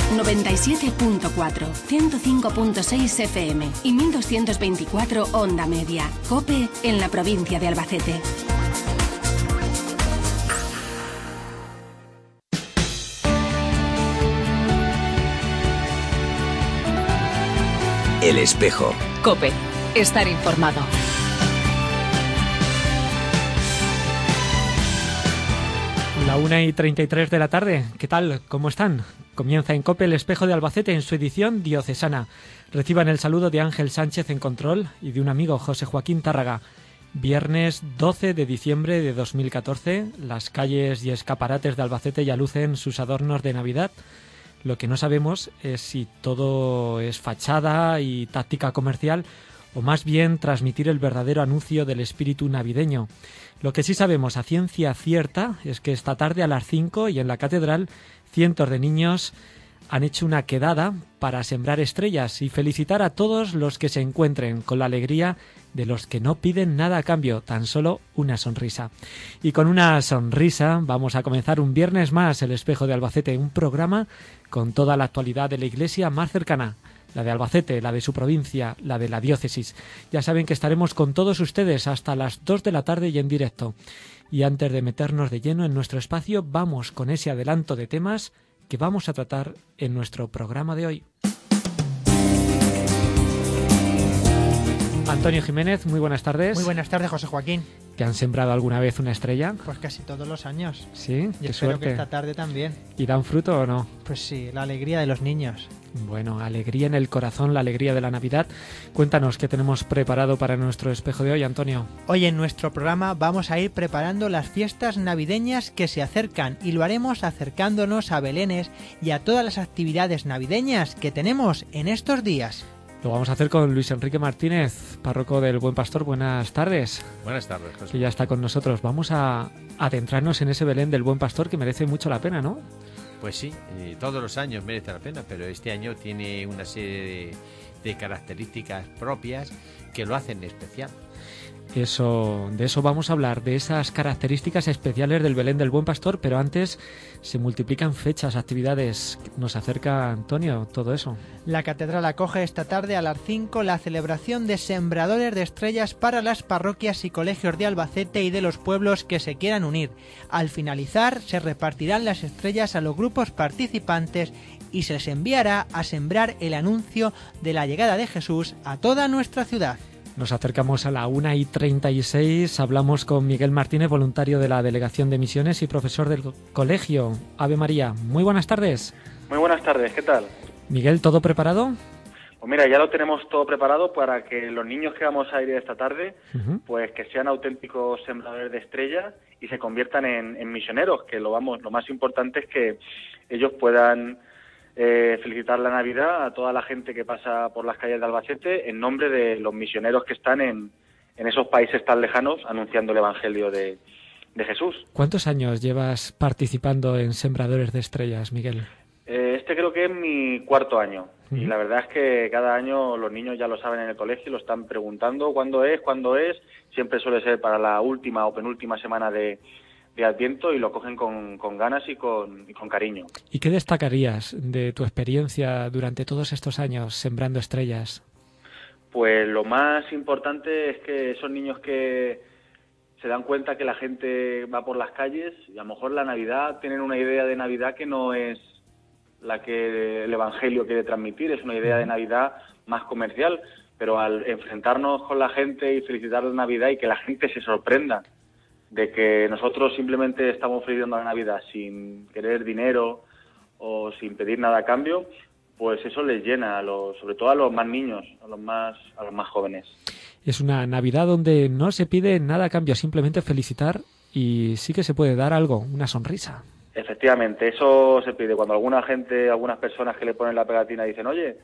97.4, 105.6 FM y 1224 Onda Media. COPE en la provincia de Albacete. El Espejo. COPE. Estar informado. La 1:33 de la tarde. ¿Qué tal? ¿Cómo están? Comienza en COPE El Espejo de Albacete en su edición diocesana. Reciban el saludo de Ángel Sánchez en control y de un amigo, José Joaquín Tárraga. Viernes 12 de diciembre de 2014. Las calles y escaparates de Albacete ya lucen sus adornos de Navidad. Lo que no sabemos es si todo es fachada y táctica comercial o más bien transmitir el verdadero anuncio del espíritu navideño. Lo que sí sabemos a ciencia cierta es que esta tarde a las 5 y en la catedral cientos de niños han hecho una quedada para sembrar estrellas y felicitar a todos los que se encuentren con la alegría de los que no piden nada a cambio, tan solo una sonrisa. Y con una sonrisa vamos a comenzar un viernes más El Espejo de Albacete, un programa con toda la actualidad de la Iglesia más cercana, la de Albacete, la de su provincia, la de la diócesis. Ya saben que estaremos con todos ustedes hasta las 2 de la tarde y en directo. Y antes de meternos de lleno en nuestro espacio, vamos con ese adelanto de temas que vamos a tratar en nuestro programa de hoy. Antonio Jiménez, muy buenas tardes. Muy buenas tardes, José Joaquín. ¿Te han sembrado alguna vez una estrella? Pues casi todos los años. Sí, y espero que esta tarde también. ¿Y dan fruto o no? Pues sí, la alegría de los niños. Bueno, alegría en el corazón, la alegría de la Navidad. Cuéntanos qué tenemos preparado para nuestro espejo de hoy, Antonio. Hoy en nuestro programa vamos a ir preparando las fiestas navideñas que se acercan y lo haremos acercándonos a Belénes y a todas las actividades navideñas que tenemos en estos días. Lo vamos a hacer con Luis Enrique Martínez, párroco del Buen Pastor. Buenas tardes. Buenas tardes, José. Que ya está con nosotros. Vamos a adentrarnos en ese Belén del Buen Pastor que merece mucho la pena, ¿no? Pues sí, todos los años merece la pena, pero este año tiene una serie de características propias que lo hacen especial. De eso vamos a hablar, de esas características especiales del Belén del Buen Pastor, pero antes se multiplican fechas, actividades. Nos acerca, Antonio, todo eso. La catedral acoge esta tarde a las 5 la celebración de sembradores de estrellas para las parroquias y colegios de Albacete y de los pueblos que se quieran unir. Al finalizar, se repartirán las estrellas a los grupos participantes y se les enviará a sembrar el anuncio de la llegada de Jesús a toda nuestra ciudad. Nos acercamos a la 1:36, hablamos con Miguel Martínez, voluntario de la Delegación de Misiones y profesor del Colegio Ave María. Muy buenas tardes. Muy buenas tardes, ¿qué tal? Miguel, ¿todo preparado? Pues mira, ya lo tenemos todo preparado para que los niños que vamos a ir esta tarde, pues que sean auténticos sembradores de estrellas y se conviertan en misioneros, que lo más importante es que ellos puedan felicitar la Navidad a toda la gente que pasa por las calles de Albacete en nombre de los misioneros que están en esos países tan lejanos anunciando el Evangelio de Jesús. ¿Cuántos años llevas participando en Sembradores de Estrellas, Miguel? Este creo que es mi 4º año y la verdad es que cada año los niños ya lo saben en el colegio, lo están preguntando cuándo es, siempre suele ser para la última o penúltima semana de Adviento y lo cogen con ganas y con cariño. ¿Y qué destacarías de tu experiencia durante todos estos años sembrando estrellas? Pues lo más importante es que esos niños que se dan cuenta que la gente va por las calles y a lo mejor la Navidad, tienen una idea de Navidad que no es la que el Evangelio quiere transmitir, es una idea de Navidad más comercial, pero al enfrentarnos con la gente y felicitar la Navidad y que la gente se sorprenda de que nosotros simplemente estamos felicitando la Navidad sin querer dinero o sin pedir nada a cambio, pues eso les llena, sobre todo a los más niños, a los más jóvenes. Es una Navidad donde no se pide nada a cambio, simplemente felicitar y sí que se puede dar algo, una sonrisa. Efectivamente, eso se pide. Cuando algunas personas que le ponen la pegatina dicen, oye,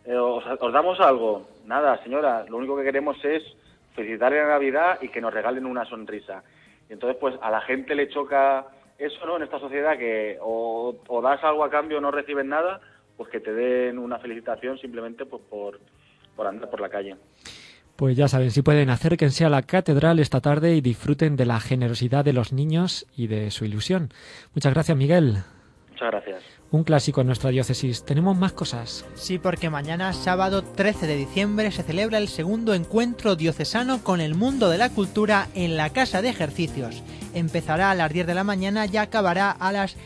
¿os damos algo? Nada, señora, lo único que queremos es felicitarle la Navidad y que nos regalen una sonrisa. Y entonces, pues, a la gente le choca eso, ¿no?, en esta sociedad, que o das algo a cambio o no recibes nada, pues que te den una felicitación simplemente pues por andar por la calle. Pues ya saben, si pueden, acérquense a la catedral esta tarde y disfruten de la generosidad de los niños y de su ilusión. Muchas gracias, Miguel. Muchas gracias. Un clásico en nuestra diócesis. Tenemos más cosas. Sí, porque mañana, sábado 13 de diciembre, se celebra el segundo encuentro diocesano con el mundo de la cultura en la Casa de Ejercicios. Empezará a las 10 de la mañana y acabará a las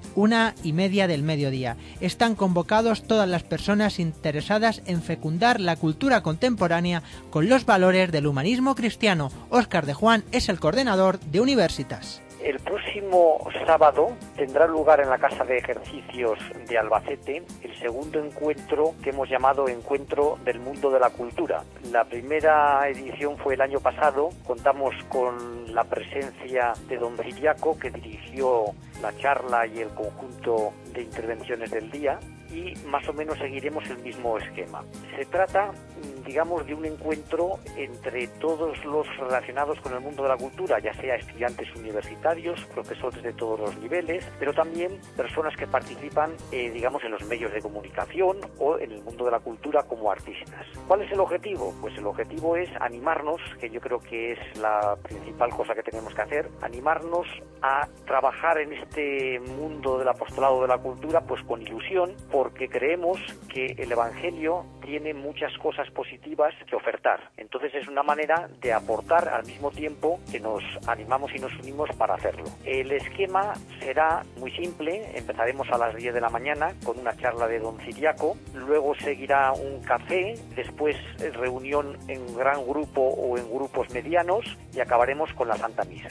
1:30 del mediodía. Están convocados todas las personas interesadas en fecundar la cultura contemporánea con los valores del humanismo cristiano. Óscar de Juan es el coordinador de Universitas. El próximo sábado tendrá lugar en la Casa de Ejercicios de Albacete el segundo encuentro que hemos llamado Encuentro del Mundo de la Cultura. La primera edición fue el año pasado. Contamos con la presencia de don Ciriaco, que dirigió la charla y el conjunto de intervenciones del día, y más o menos seguiremos el mismo esquema. Se trata, digamos, de un encuentro entre todos los relacionados con el mundo de la cultura, ya sea estudiantes universitarios, profesores de todos los niveles, pero también personas que participan, digamos, en los medios de comunicación o en el mundo de la cultura como artistas. ¿Cuál es el objetivo? Pues el objetivo es animarnos, que yo creo que es la principal cosa que tenemos que hacer, animarnos a trabajar en este mundo del apostolado de la cultura, pues con ilusión, porque creemos que el Evangelio tiene muchas cosas positivas que ofertar. Entonces es una manera de aportar al mismo tiempo que nos animamos y nos unimos para hacerlo. El esquema será muy simple. Empezaremos a las 10 de la mañana con una charla de don Ciriaco, luego seguirá un café, después reunión en gran grupo o en grupos medianos y acabaremos con la Santa Misa.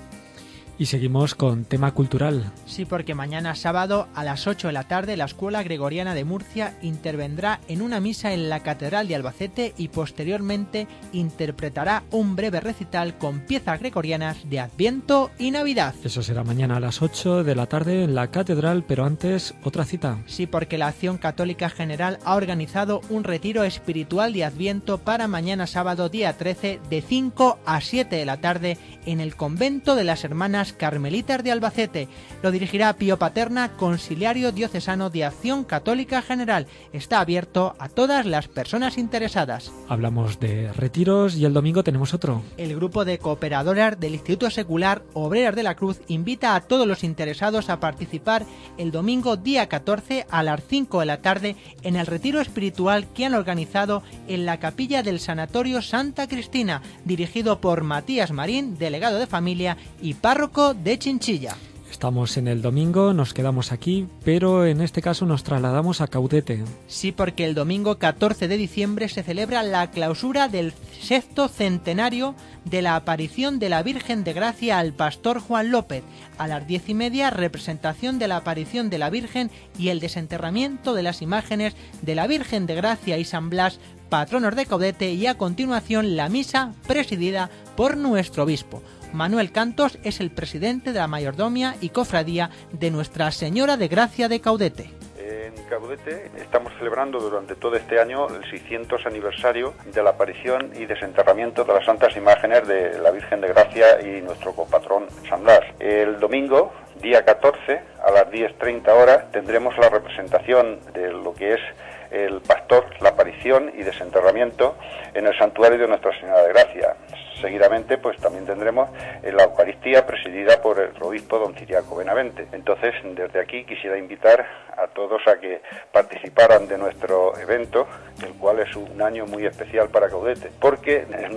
Y seguimos con tema cultural. Sí, porque mañana sábado a las 8 de la tarde la Escuela Gregoriana de Murcia intervendrá en una misa en la Catedral de Albacete y posteriormente interpretará un breve recital con piezas gregorianas de Adviento y Navidad. Eso será mañana a las 8 de la tarde en la Catedral, pero antes otra cita. Sí, porque la Acción Católica General ha organizado un retiro espiritual de Adviento para mañana sábado día 13 de 5 a 7 de la tarde en el Convento de las Hermanas Carmelitas de Albacete. Lo dirigirá Pío Paterna, conciliario diocesano de Acción Católica General. Está abierto a todas las personas interesadas. Hablamos de retiros y el domingo tenemos otro. El grupo de cooperadoras del Instituto Secular Obreras de la Cruz invita a todos los interesados a participar el domingo día 14 a las 5 de la tarde en el retiro espiritual que han organizado en la capilla del Sanatorio Santa Cristina, dirigido por Matías Marín, delegado de familia y párroco de Chinchilla. Estamos en el domingo, nos quedamos aquí, pero en este caso nos trasladamos a Caudete. Sí, porque el domingo 14 de diciembre se celebra la clausura del 6º centenario de la aparición de la Virgen de Gracia al pastor Juan López. A las 10:30, representación de la aparición de la Virgen y el desenterramiento de las imágenes de la Virgen de Gracia y San Blas, patronos de Caudete, y a continuación la misa presidida por nuestro obispo. Manuel Cantos es el presidente de la mayordomía y cofradía de Nuestra Señora de Gracia de Caudete. En Caudete estamos celebrando durante todo este año el 600 aniversario de la aparición y desenterramiento de las santas imágenes de la Virgen de Gracia y nuestro copatrón San Blas. El domingo, día 14, a las 10:30 horas, tendremos la representación de lo que es el pastor, la aparición y desenterramiento en el santuario de Nuestra Señora de Gracia. Seguidamente, pues también tendremos la Eucaristía presidida por el obispo don Ciriaco Benavente. Entonces, desde aquí quisiera invitar a todos a que participaran de nuestro evento, el cual es un año muy especial para Caudete, porque en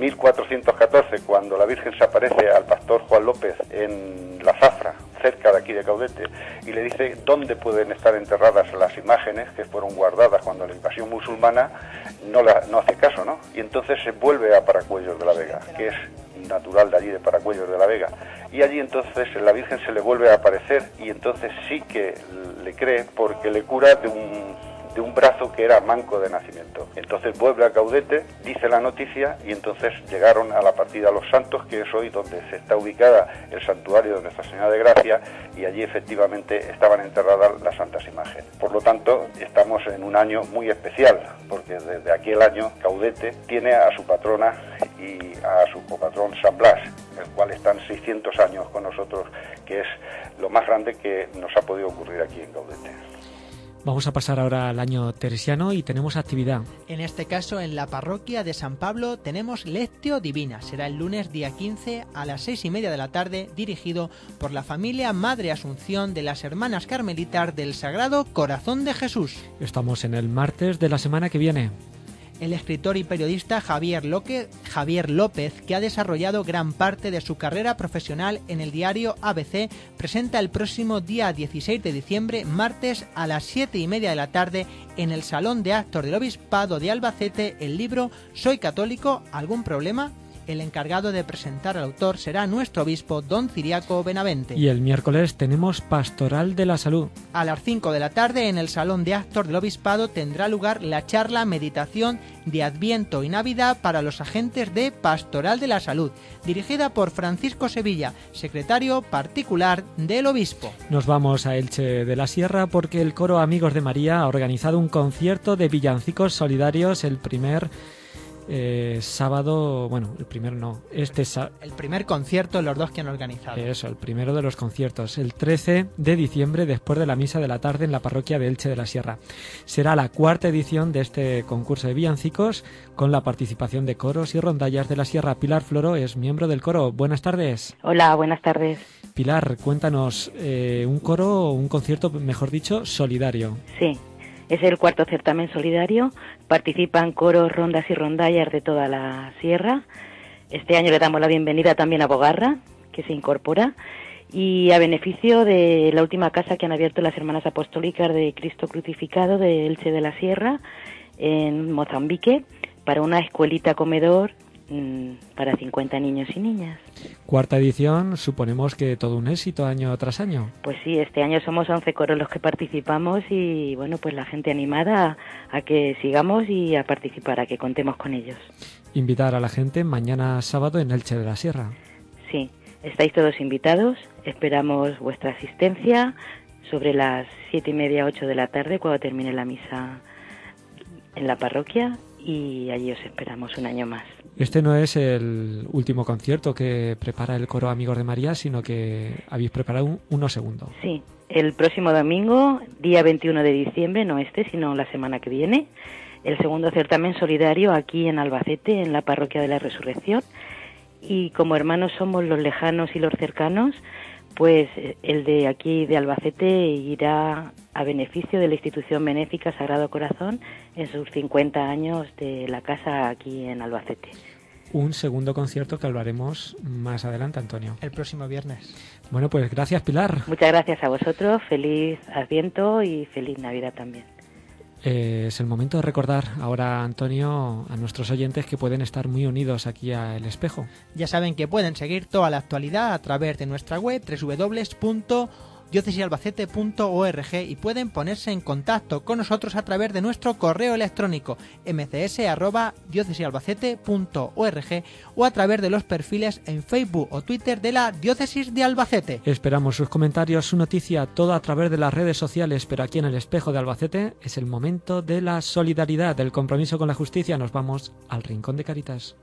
1414, cuando la Virgen se aparece al pastor Juan López en La Zafra, cerca de aquí de Caudete, y le dice dónde pueden estar enterradas las imágenes que fueron guardadas cuando la invasión musulmana no hace caso, ¿no? Y entonces se vuelve a Paracuellos de la Vega, que es natural de allí, de Paracuellos de la Vega, y allí entonces la Virgen se le vuelve a aparecer y entonces sí que le cree porque le cura de un brazo que era manco de nacimiento. Entonces vuelve a Caudete, dice la noticia y entonces llegaron a la partida Los Santos, que es hoy donde se está ubicada el santuario de Nuestra Señora de Gracia, y allí efectivamente estaban enterradas las santas imágenes. Por lo tanto, estamos en un año muy especial, porque desde aquel año Caudete tiene a su patrona y a su copatrón San Blas, el cual están 600 años con nosotros, que es lo más grande que nos ha podido ocurrir aquí en Caudete. Vamos a pasar ahora al año teresiano y tenemos actividad. En este caso, en la parroquia de San Pablo tenemos Lectio Divina. Será el lunes día 15 a las 6:30 de la tarde, dirigido por la familia Madre Asunción de las Hermanas Carmelitas del Sagrado Corazón de Jesús. Estamos en el martes de la semana que viene. El escritor y periodista Javier López, que ha desarrollado gran parte de su carrera profesional en el diario ABC, presenta el próximo día 16 de diciembre, martes, a las 7:30 de la tarde, en el Salón de Actos del Obispado de Albacete, el libro Soy católico, ¿algún problema? El encargado de presentar al autor será nuestro obispo, don Ciriaco Benavente. Y el miércoles tenemos Pastoral de la Salud. A las 5 de la tarde, en el Salón de Actos del Obispado, tendrá lugar la charla Meditación de Adviento y Navidad para los agentes de Pastoral de la Salud, dirigida por Francisco Sevilla, secretario particular del obispo. Nos vamos a Elche de la Sierra porque el coro Amigos de María ha organizado un concierto de villancicos solidarios el primer sábado, bueno, el primer no, el primer concierto, los dos que han organizado. Eso, el primero de los conciertos, el 13 de diciembre, después de la misa de la tarde en la parroquia de Elche de la Sierra. Será la cuarta edición de este concurso de villancicos con la participación de coros y rondallas de la Sierra. Pilar Floro es miembro del coro. Buenas tardes. Hola, buenas tardes. Pilar, cuéntanos, un concierto, mejor dicho, solidario. Sí. Es el cuarto certamen solidario, participan coros, rondas y rondallas de toda la sierra. Este año le damos la bienvenida también a Bogarra, que se incorpora, y a beneficio de la última casa que han abierto las Hermanas Apostólicas de Cristo Crucificado de Elche de la Sierra, en Mozambique, para una escuelita comedor para 50 niños y niñas. Cuarta edición, suponemos que todo un éxito año tras año. Pues sí, este año somos 11 coros los que participamos y bueno, pues la gente animada a que sigamos y a participar, a que contemos con ellos. Invitar a la gente mañana sábado en Elche de la Sierra. Sí, estáis todos invitados, esperamos vuestra asistencia sobre las 7:30, 8 de la tarde, cuando termine la misa en la parroquia, y allí os esperamos un año más. Este no es el último concierto que prepara el coro Amigos de María, sino que habéis preparado uno segundo. Sí, el próximo domingo, día 21 de diciembre, no este, sino la semana que viene, el segundo certamen solidario aquí en Albacete, en la Parroquia de la Resurrección. Y como hermanos somos los lejanos y los cercanos, pues el de aquí de Albacete irá a beneficio de la institución benéfica Sagrado Corazón en sus 50 años de la casa aquí en Albacete. Un segundo concierto que hablaremos más adelante, Antonio. El próximo viernes. Bueno, pues gracias, Pilar. Muchas gracias a vosotros, feliz Adviento y feliz Navidad también. Es el momento de recordar ahora, Antonio, a nuestros oyentes que pueden estar muy unidos aquí a El Espejo. Ya saben que pueden seguir toda la actualidad a través de nuestra web www.diocesisalbacete.org y pueden ponerse en contacto con nosotros a través de nuestro correo electrónico mcs@diocesisalbacete.org o a través de los perfiles en Facebook o Twitter de la Diócesis de Albacete. Esperamos sus comentarios, su noticia, todo a través de las redes sociales, pero aquí en El Espejo de Albacete es el momento de la solidaridad, del compromiso con la justicia. Nos vamos al Rincón de Cáritas.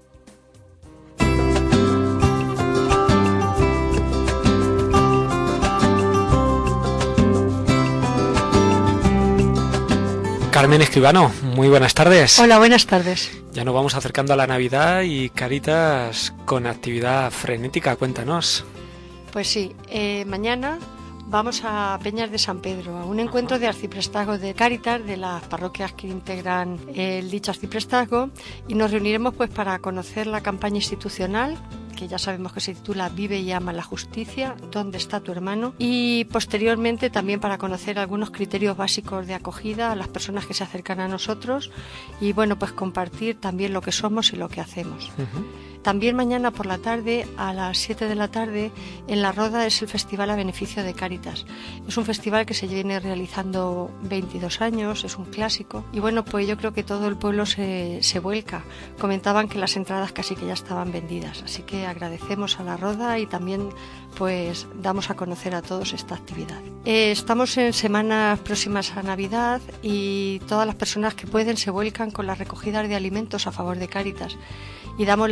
Carmen Escribano, muy buenas tardes. Hola, buenas tardes. Ya nos vamos acercando a la Navidad y Cáritas con actividad frenética, cuéntanos. Pues sí, mañana vamos a Peñas de San Pedro, a un encuentro de arciprestazgos de Cáritas de las parroquias que integran dicho arciprestazgo, y nos reuniremos pues para conocer la campaña institucional, que ya sabemos que se titula Vive y ama la justicia, ¿dónde está tu hermano? Y posteriormente también para conocer algunos criterios básicos de acogida a las personas que se acercan a nosotros y bueno, pues compartir también lo que somos y lo que hacemos. También mañana por la tarde, a las 7 de la tarde, en La Roda es el Festival a Beneficio de Cáritas. Es un festival que se viene realizando 22 años, es un clásico. Y bueno, pues yo creo que todo el pueblo se vuelca. Comentaban que las entradas casi que ya estaban vendidas. Así que agradecemos a La Roda y también pues damos a conocer a todos esta actividad. Estamos en semanas próximas a Navidad y todas las personas que pueden se vuelcan con las recogidas de alimentos a favor de Cáritas. Y damos las gracias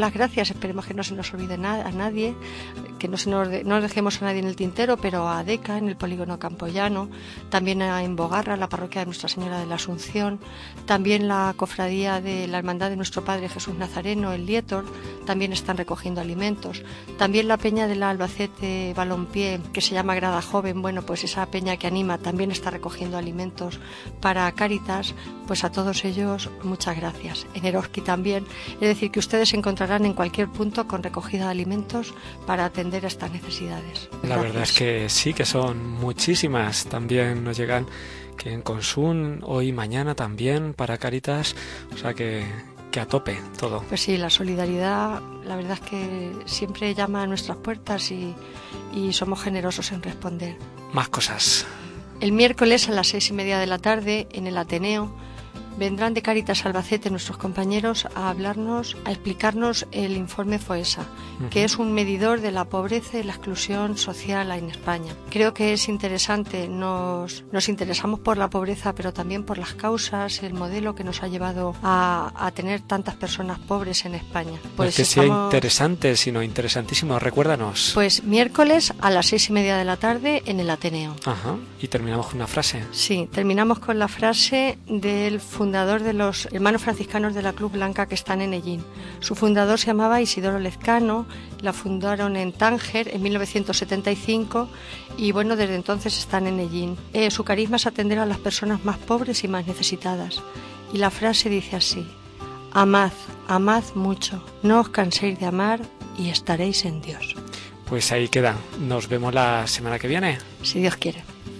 familias, esperemos que no se nos olvide a nadie, que no dejemos a nadie en el tintero, pero a Deca, en el polígono Campoyano, también en Bogarra, la parroquia de Nuestra Señora de la Asunción, también la cofradía de la Hermandad de Nuestro Padre Jesús Nazareno, el Lietor, también están recogiendo alimentos. También la peña de la Albacete Balompié, que se llama Grada Joven, bueno, pues esa peña que anima también está recogiendo alimentos para Cáritas. Pues a todos ellos muchas gracias. En Eroski también, es decir, que ustedes se encontrarán en cualquier punto con recogida de alimentos para atender a estas necesidades. Gracias. La verdad es que sí, que son muchísimas. También nos llegan que en Consum, hoy y mañana también para Cáritas, o sea que a tope todo. Pues sí, la solidaridad, la verdad es que siempre llama a nuestras puertas y somos generosos en responder. Más cosas. El miércoles a las 6:30 de la tarde en el Ateneo vendrán de Cáritas Albacete nuestros compañeros a explicarnos el informe FOESA, que es un medidor de la pobreza y la exclusión social en España. Creo que es interesante, nos interesamos por la pobreza, pero también por las causas, el modelo que nos ha llevado a tener tantas personas pobres en España. Pues no es que sea interesante, sino interesantísimo, recuérdanos. Pues miércoles a las 6:30 de la tarde en el Ateneo. Ajá, y terminamos con una frase. Sí, terminamos con la frase del fundador de los hermanos franciscanos de la Cruz Blanca que están en Ellín. Su fundador se llamaba Isidoro Lezcano, la fundaron en Tánger en 1975 y bueno, desde entonces están en Ellín. Su carisma es atender a las personas más pobres y más necesitadas. Y la frase dice así: amad, amad mucho, no os canséis de amar y estaréis en Dios. Pues ahí queda, nos vemos la semana que viene. Si Dios quiere.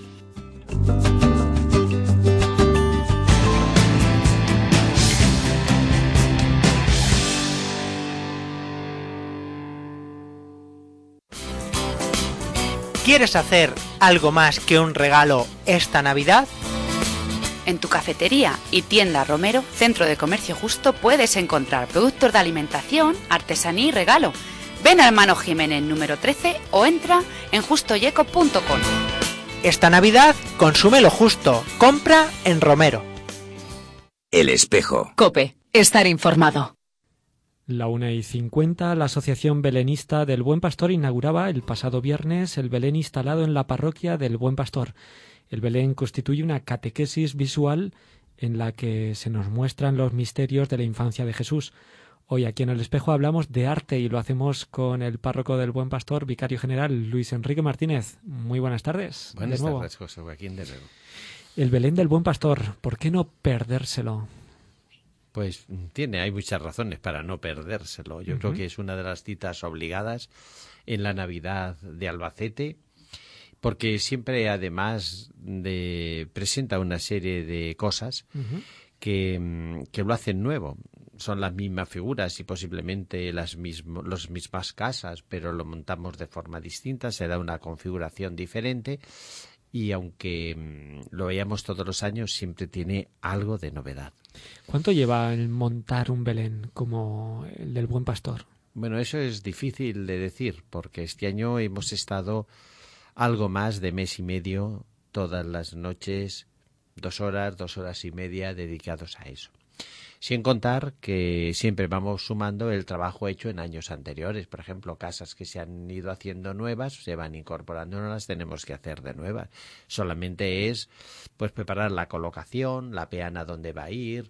¿Quieres hacer algo más que un regalo esta Navidad? En tu cafetería y tienda Romero, Centro de Comercio Justo, puedes encontrar productos de alimentación, artesanía y regalo. Ven al Hermano Jiménez número 13 o entra en justoyeco.com. Esta Navidad, consume lo justo. Compra en Romero. El Espejo. COPE. Estar informado. La 1:50, la Asociación Belenista del Buen Pastor inauguraba el pasado viernes el Belén instalado en la parroquia del Buen Pastor. El Belén constituye una catequesis visual en la que se nos muestran los misterios de la infancia de Jesús. Hoy aquí en El Espejo hablamos de arte y lo hacemos con el párroco del Buen Pastor, vicario general Luis Enrique Martínez. Muy buenas tardes. Buenas tardes, José Joaquín, de nuevo. El Belén del Buen Pastor, ¿por qué no perdérselo? Pues hay muchas razones para no perdérselo. Yo creo que es una de las citas obligadas en la Navidad de Albacete, porque siempre, además presenta una serie de cosas que lo hacen nuevo. Son las mismas figuras y posiblemente las mismas casas, pero lo montamos de forma distinta, se da una configuración diferente y aunque lo veamos todos los años, siempre tiene algo de novedad. ¿Cuánto lleva el montar un Belén como el del Buen Pastor? Bueno, eso es difícil de decir, porque este año hemos estado algo más de mes y medio, todas las noches, 2 horas y media dedicados a eso. Sin contar que siempre vamos sumando el trabajo hecho en años anteriores. Por ejemplo, casas que se han ido haciendo nuevas, se van incorporando, no las tenemos que hacer de nuevas. Solamente es pues preparar la colocación, la peana donde va a ir,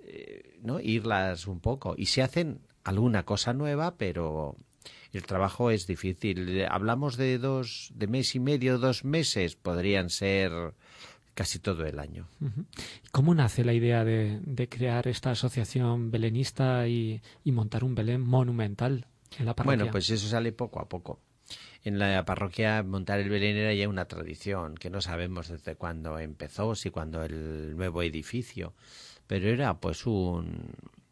irlas un poco. Y se hacen alguna cosa nueva, pero el trabajo es difícil. Hablamos de mes y medio, 2 meses, podrían ser casi todo el año. ¿Cómo nace la idea de crear esta asociación belenista y montar un Belén monumental en la parroquia? Bueno, pues eso sale poco a poco. En la parroquia montar el Belén era ya una tradición, que no sabemos desde cuándo empezó, si cuando el nuevo edificio, pero era pues un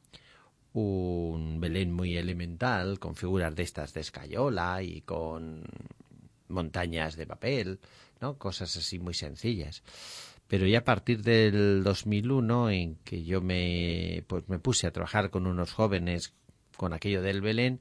Belén muy elemental, con figuras de estas de escayola y con montañas de papel, ¿no? Cosas así muy sencillas. Pero ya a partir del 2001, en que yo me puse a trabajar con unos jóvenes con aquello del Belén,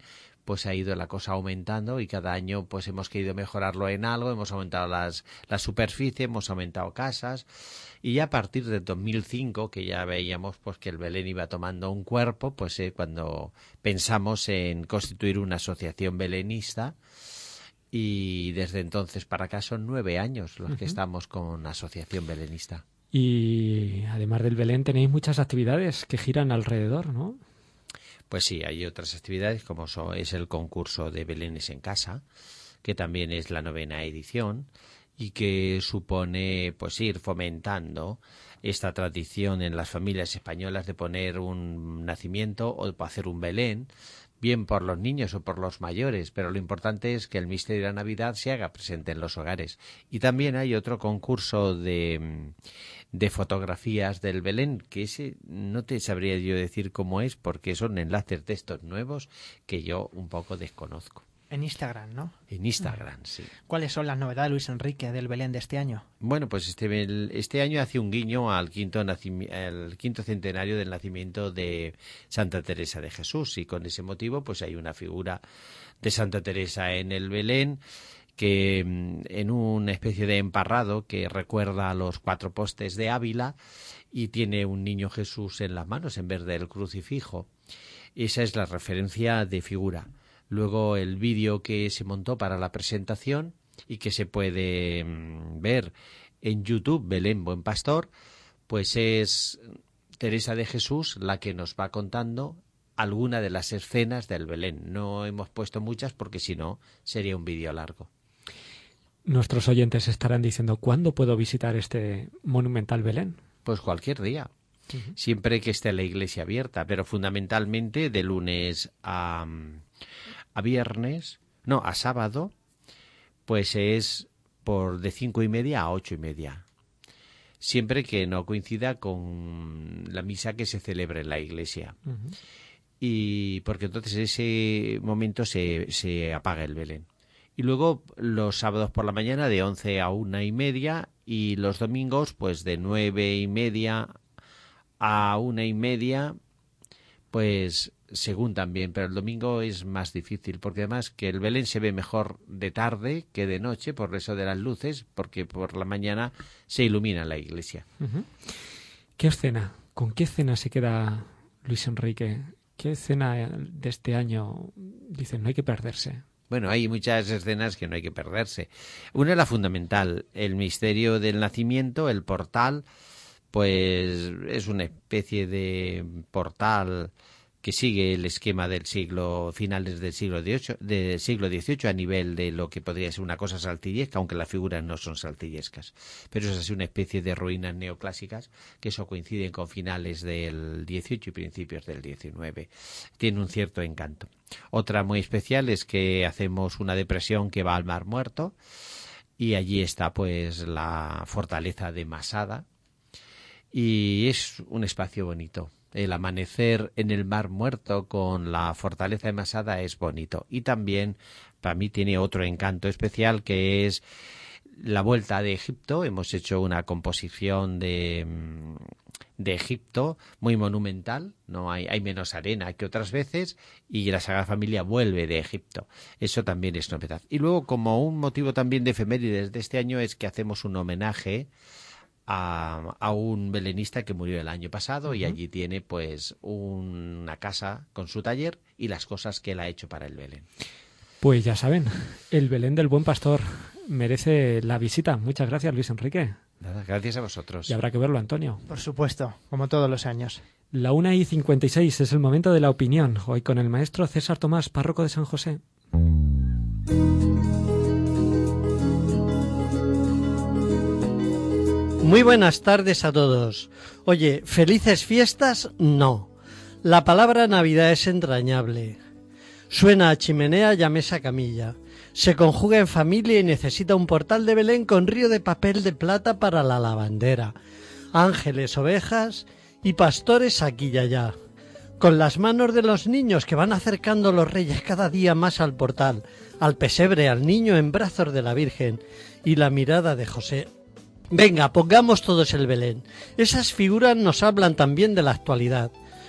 pues ha ido la cosa aumentando y cada año pues hemos querido mejorarlo en algo, hemos aumentado la superficie, hemos aumentado casas y ya a partir de 2005, que ya veíamos pues que el Belén iba tomando un cuerpo, pues cuando pensamos en constituir una asociación belenista. Y desde entonces para acá son 9 años los que estamos con Asociación Belenista. Y además del Belén tenéis muchas actividades que giran alrededor, ¿no? Pues sí, hay otras actividades como es el concurso de Belenes en casa, que también es la 9ª edición y que supone pues ir fomentando esta tradición en las familias españolas de poner un nacimiento o hacer un Belén, bien por los niños o por los mayores, pero lo importante es que el misterio de la Navidad se haga presente en los hogares. Y también hay otro concurso de fotografías del Belén, que ese no te sabría yo decir cómo es, porque son enlaces de estos nuevos que yo un poco desconozco. En Instagram, ¿no? En Instagram, sí. ¿Cuáles son las novedades, Luis Enrique, del Belén de este año? Bueno, pues este año hace un guiño al quinto centenario del nacimiento de Santa Teresa de Jesús, y con ese motivo pues hay una figura de Santa Teresa en el Belén, que en una especie de emparrado que recuerda a los 4 postes de Ávila y tiene un niño Jesús en las manos en vez del crucifijo. Esa es la referencia de figura. Luego el vídeo que se montó para la presentación y que se puede ver en YouTube, Belén Buen Pastor, pues es Teresa de Jesús la que nos va contando alguna de las escenas del Belén. No hemos puesto muchas porque si no sería un vídeo largo. Nuestros oyentes estarán diciendo, ¿cuándo puedo visitar este monumental Belén? Pues cualquier día, siempre que esté la iglesia abierta, pero fundamentalmente de lunes a sábado, pues es de 5:30 a 8:30. Siempre que no coincida con la misa que se celebre en la iglesia. Y porque entonces en ese momento se apaga el Belén. Y luego los sábados por la mañana de 11 a 1:30 y los domingos pues de 9:30 a 1:30, pues según también, pero el domingo es más difícil, porque además que el Belén se ve mejor de tarde que de noche, por eso de las luces, porque por la mañana se ilumina la iglesia. ¿Qué escena? ¿Con qué escena se queda Luis Enrique? ¿Qué escena de este año dicen no hay que perderse? Bueno, hay muchas escenas que no hay que perderse. Una es la fundamental, el misterio del nacimiento, el portal, pues es una especie de portal que sigue el esquema del finales del siglo XVIII a nivel de lo que podría ser una cosa saltillesca, aunque las figuras no son saltillescas. Pero es así una especie de ruinas neoclásicas que eso coinciden con finales del XVIII y principios del XIX. Tiene un cierto encanto. Otra muy especial es que hacemos una depresión que va al Mar Muerto y allí está pues la fortaleza de Masada y es un espacio bonito. El amanecer en el Mar Muerto con la fortaleza de Masada es bonito. Y también, para mí, tiene otro encanto especial que es la vuelta de Egipto. Hemos hecho una composición de Egipto muy monumental. No hay menos arena que otras veces y la Sagrada Familia vuelve de Egipto. Eso también es novedad. Y luego, como un motivo también de efemérides de este año, es que hacemos un homenaje a un belenista que murió el año pasado y allí tiene pues una casa con su taller y las cosas que él ha hecho para el Belén. Pues ya saben, el Belén del Buen Pastor merece la visita. Muchas gracias, Luis Enrique. Nada, gracias a vosotros. Y habrá que verlo, Antonio. Por supuesto, como todos los años. 1:56 es el momento de la opinión. Hoy con el maestro César Tomás, párroco de San José. Muy buenas tardes a todos. Oye, ¿felices fiestas? No. La palabra Navidad es entrañable. Suena a chimenea y a mesa camilla. Se conjuga en familia y necesita un portal de Belén con río de papel de plata para la lavandera. Ángeles, ovejas y pastores aquí y allá. Con las manos de los niños que van acercando los reyes cada día más al portal, al pesebre, al niño en brazos de la Virgen y la mirada de José. Venga, pongamos todos el Belén. Esas figuras nos hablan también de la actualidad.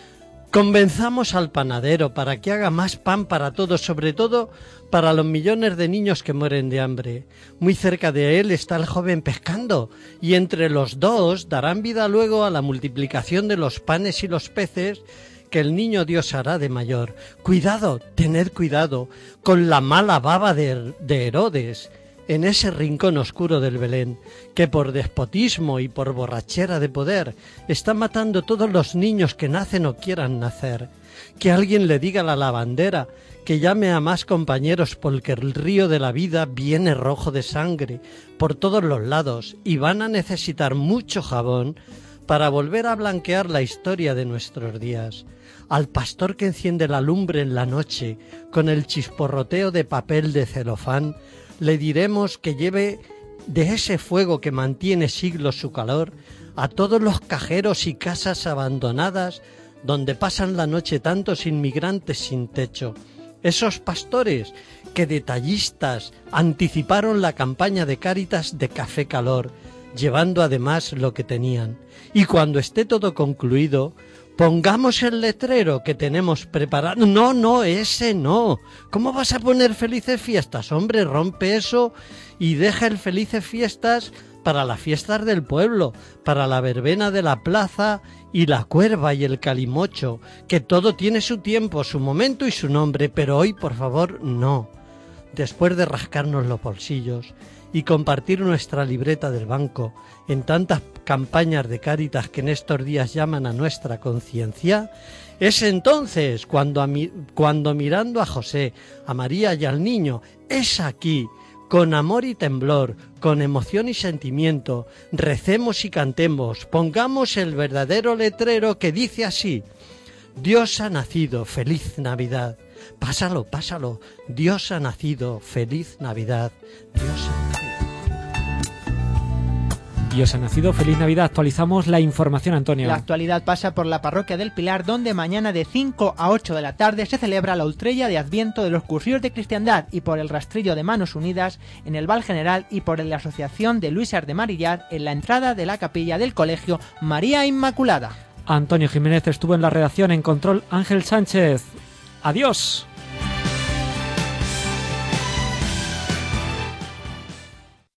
Convenzamos al panadero para que haga más pan para todos, sobre todo para los millones de niños que mueren de hambre. Muy cerca de él está el joven pescando, y entre los dos darán vida luego a la multiplicación de los panes y los peces que el niño Dios hará de mayor. Cuidado, tened cuidado con la mala baba de Herodes, en ese rincón oscuro del Belén, que por despotismo y por borrachera de poder está matando todos los niños que nacen o quieran nacer. Que alguien le diga a la lavandera que llame a más compañeros, porque el río de la vida viene rojo de sangre por todos los lados y van a necesitar mucho jabón para volver a blanquear la historia de nuestros días. Al pastor que enciende la lumbre en la noche con el chisporroteo de papel de celofán, le diremos que lleve de ese fuego que mantiene siglos su calor a todos los cajeros y casas abandonadas donde pasan la noche tantos inmigrantes sin techo. Esos pastores que detallistas anticiparon la campaña de Cáritas de Café Calor, llevando además lo que tenían. Y cuando esté todo concluido, pongamos el letrero que tenemos preparado. No, ese no. ¿Cómo vas a poner felices fiestas? Hombre, rompe eso y deja el felices fiestas para las fiestas del pueblo, para la verbena de la plaza y la cuerva y el calimocho, que todo tiene su tiempo, su momento y su nombre, pero hoy, por favor, no. Después de rascarnos los bolsillos y compartir nuestra libreta del banco en tantas campañas de Cáritas que en estos días llaman a nuestra conciencia, es entonces cuando mirando a José, a María y al niño, es aquí, con amor y temblor, con emoción y sentimiento, recemos y cantemos, pongamos el verdadero letrero que dice así: Dios ha nacido, feliz Navidad. Pásalo, Dios ha nacido, feliz Navidad. Dios ha nacido, feliz Navidad. Actualizamos la información, Antonio. La actualidad pasa por la parroquia del Pilar, donde mañana de 5 a 8 de la tarde se celebra la ultrella de Adviento de los Cursillos de Cristiandad, y por el rastrillo de Manos Unidas en el Val General y por la Asociación de Luisar de Marillar en la entrada de la capilla del Colegio María Inmaculada. Antonio Jiménez estuvo en la redacción, en control Ángel Sánchez. Adiós.